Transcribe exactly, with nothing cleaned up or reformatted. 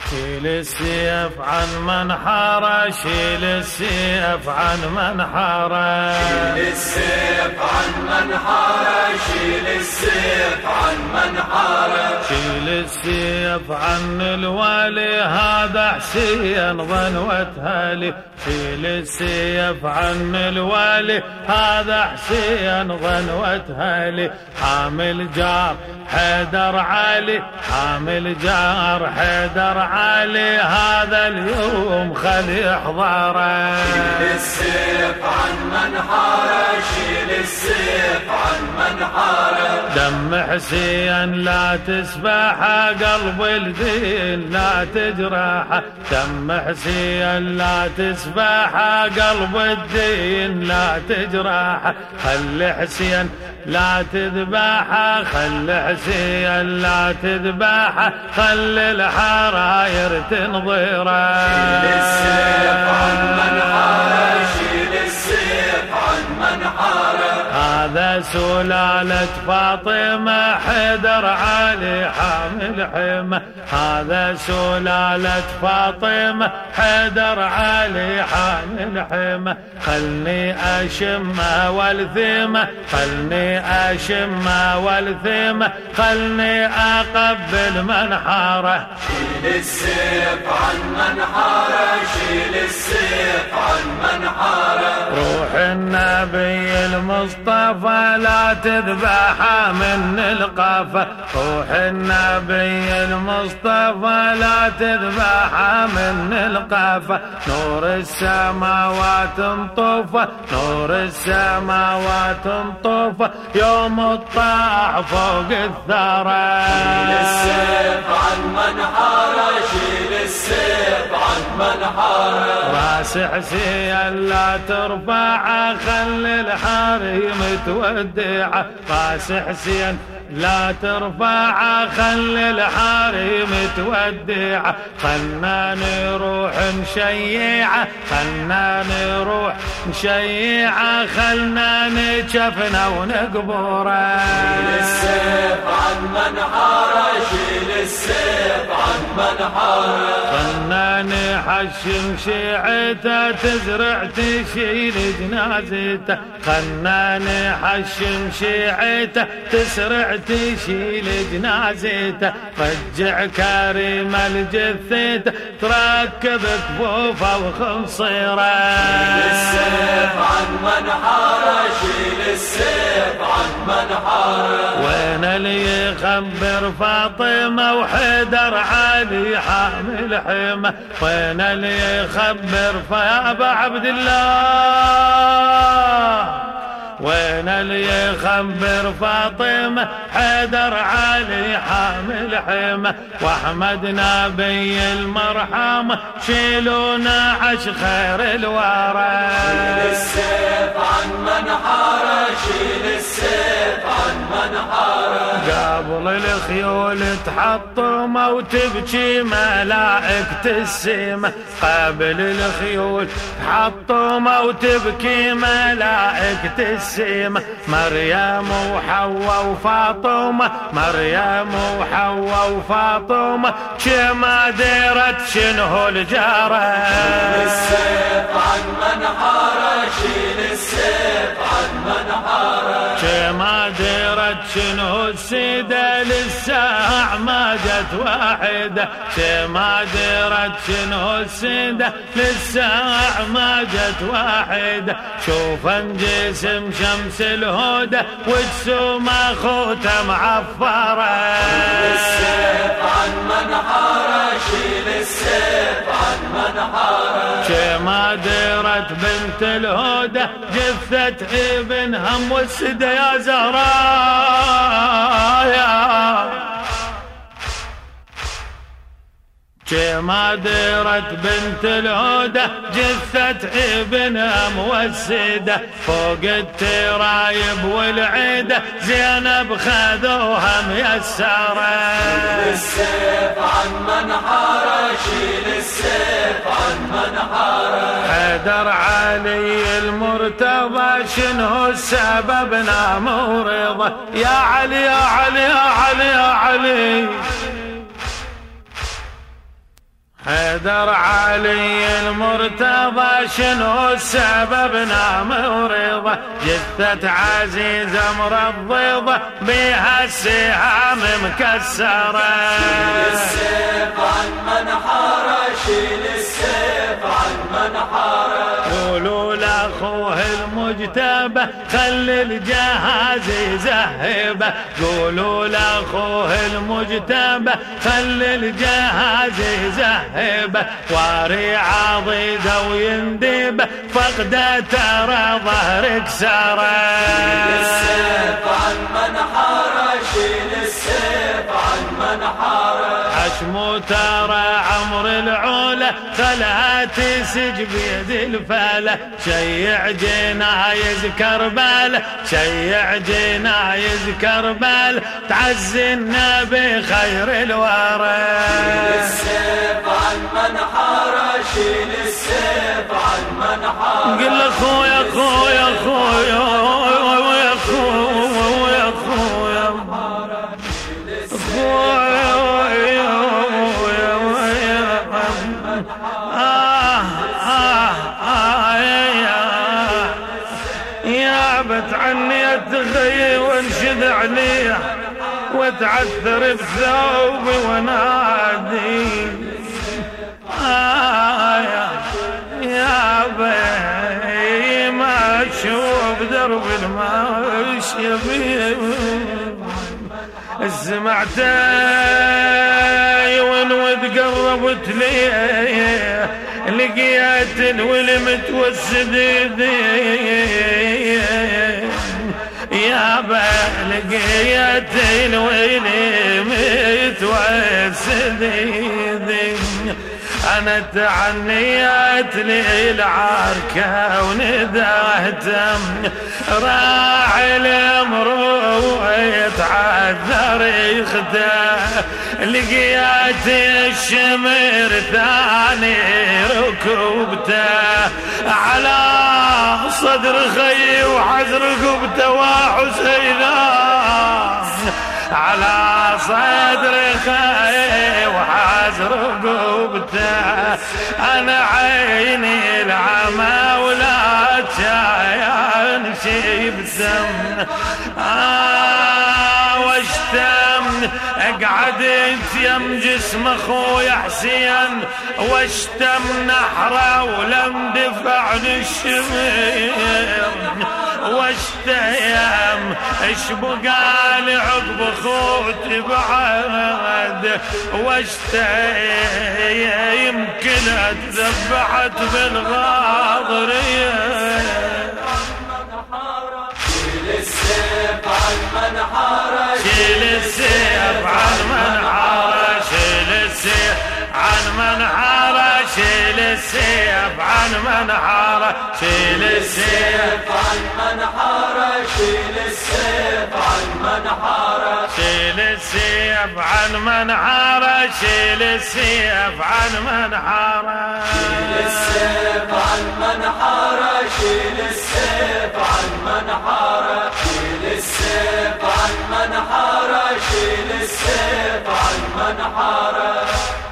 شيل السيف عن منحره، شيل السيف عن منحره، شيل السيف عن منحره، شيل السيف عن منحره، شيل السيف عن الوالي هذا حسين ظنوتها لي، شيل السيف عن الوالي هذا حسين ظنوتها لي، حامل جار حيدر علي، حامل جار حيدر علي هذا اليوم خلي يحضره. شيل السيف عن منحره، شيل السيف عن منحره، دم حسين لا تسبحه، قلب الدين لا تجرحه، دم حسين لا تسبحه، قلب الدين لا تجرحه، خلي حسين لا تذبحه، خلي حسين لا تذبحه، خلي الحراير تنظره. شيل السيف عن منحره، شيل السيف عن منحره، هذا سلالة فاطمة حيدر علي حامل حمى، هذا سلالة فاطمة حيدر علي حامل حمى، خلني أشمه والثمة، خلني أشمه والثمة، خلني أقبل منحاره. شيل السيف عن منحره، شيل السيف عن منحره، روح النبي المصطفى لا تذبحها من القفا، روح النبي المصطفى لا تذبحها من القفا، نور السماوات انطفى، نور السماوات انطفى، يوم الطاع فوق الثرى. شيل السيف عن منحره، شيل السيف عن منحره، راس حسين لا ترفعه، خلي الحريم تودعه، راس حسين لا ترفعه، خلي الحريم تودعه، خلنا نروح نشيعه، خلنا نروح نشيعه، خلنا نجفنا ونقبره. شيل السيف عن منحره، شيل السيف عن منحره، خلنا نحشم شيعته، تزرع تشيل جنازته، خلنا نحشم شيعته، تسرع تشيل جنازته، رجع كريم الجثته، تركب كفوفه وخنصيره. شيل السيف عن منحره، شيل السيف عن منحره، وين اللي يخبر فاطمة وحيدر علي حامل حمى، وين اللي يخبر فيا أبا عبد الله، وين اللي يخبر فاطمة حيدر علي حامل حمى، واحمد نبي المرحمة شيلونا عش خير الورى. شيل السيف عن منحره، شيل السيف عن منحره، قبل الخيول تحطم وتبكي ملائكة السما، قبل الخيول تحطم وتبكي ملائكة السما، مريم وحواء وفاطمة، مريم وحواء وفاطمة، كما ديرت شنو الجارة. شيل السيف عن منحره، شيل السيف عن منحره، كما ديرت شنو السيدة للساع ما جت واحدة، كما ديرت شنو السيدة للساع ما جت واحدة، شوفا جسم شمس الهدى وجسوم اخوته معفرة. شيل السيف عن منحره، شيل السيف عن منحره، كما ديرت بنت الهدى جثة ابنها موسدة يا زهراء يا، كما ديرت بنت الهدى جثة ابنها موسدة، فوق الترايب والعيدة زينب خذوها ميسرة. شيل السيف عن منحره، شيل السيف عن منحره، حيدر علي المرتضى شنو السبب نام ورضا، يا علي يا علي يا علي يا علي، حيدر علي المرتضى شنو السبب نام ورضا جثة عزيزة مرضضة بها السهام مكسرة السيف عن منحارة شيل السيف عن منحارة قولوا لاخوه المجتبى خلي الجهاز يذهبه قولوا لاخوه المجتبى خلي الجهاز يذهبه واري عضيده ويندبه فقده ترى ظهرك سره السيف عن منحارة شيل السيف عن منحارة حشمو ترى عمر العلا خلها تسج بيد الفلا شيع جنايز كربلا شيع جنايز كربلا تعزي النبي خير الورى السيف عن منحارة شيل السيف عن منحارة قل اخويا اخويا اخويا يا اخويا يا اخويا يابت عني اتغي وانشد عليه واتعثر بثوبي ونادي آه يا بي ما اشوف درب الماشي بي سمعتي ونود قربت لي لقيت الولم توسد يا با لقيت الولم توسد أنا تعنيت لي العركة وندهتم راعي الامرو يتعذر يخده لقيت الشمر ثاني ركبته على صدر خي وحزر ركبته وحسينا على صدر خي وحزر ركبته أنا عيني العمى ولا تشاين شيبتم آه واشتم قعدت يم جسم اخويا حسين واشتم نحره ولم دفعني الشمير واشتيم اشبقالي عقب اخوتي بعد واشتيم كلها تذبحت بالغاضريه شيل السيف عن منحارة شيل السيف عن منحارة شيل السيف عن منحارة شيل السيف عن منحارة شيل السيف عن منحارة شيل السيف عن منحارة شيل السيف عن منحارة شيل السيف عن منحارة شيل السيف عن منحارة شيل السيف عن منحارة شيل السيف عن منحارة شيل السيف عن منحارة